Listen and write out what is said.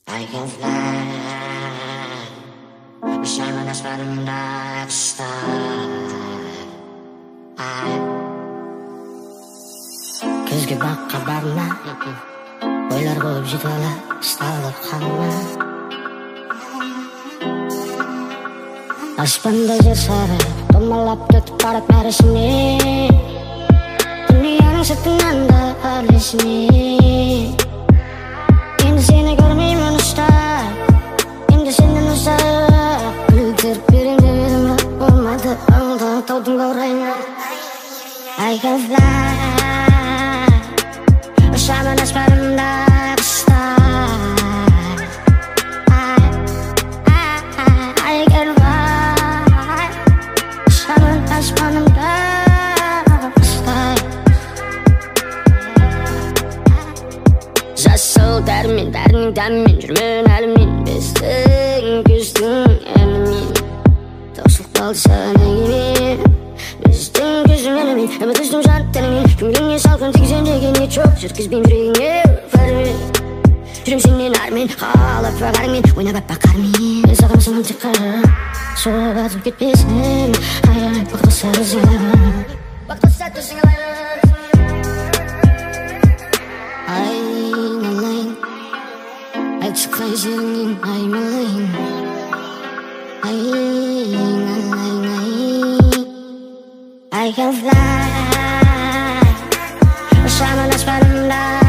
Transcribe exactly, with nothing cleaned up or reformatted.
I can fly. Wish I would have spent that star. Күзге баққа барма, ойлар болып жетіп сталып қалма. Аспанда жер сары, домалап кетіп барып бәрісіне. Дүнияның сыртынан да әлесіне. Енді сені көрмеймін ұстап, енді сенен ұзақ. Гүлдеріп берем деп едім, бірақ болмады, аңдаған таудың баурайына. I can fly, ұшамын аспанымда құстар. I can fly, ұшамын аспанымда құстар. Жасыл дәрмен, дәрінің дәммен жүрмін әліммен. Біздің күздің әнімен таусылып қалды саған әңгіме. Біздің күздің әнімен үміт үздім жан тәніңмен. Көңіліңе салқын тигізем деген ниет жоқ, жеткізбейм жүрегіңе пәрмен. Жүрем сенен армен, қалап бағарыңмен, ойнап аппақ қармен. Сағынсам тек қара, соғып атып кетпесін. Ай-ай, бақтаса ізіңі, бақтаса төсіңі. Айналайын, айтшы қай жеріңнен аймалайын. Айналайын, ай. I can fly, ұшамын аспанымда.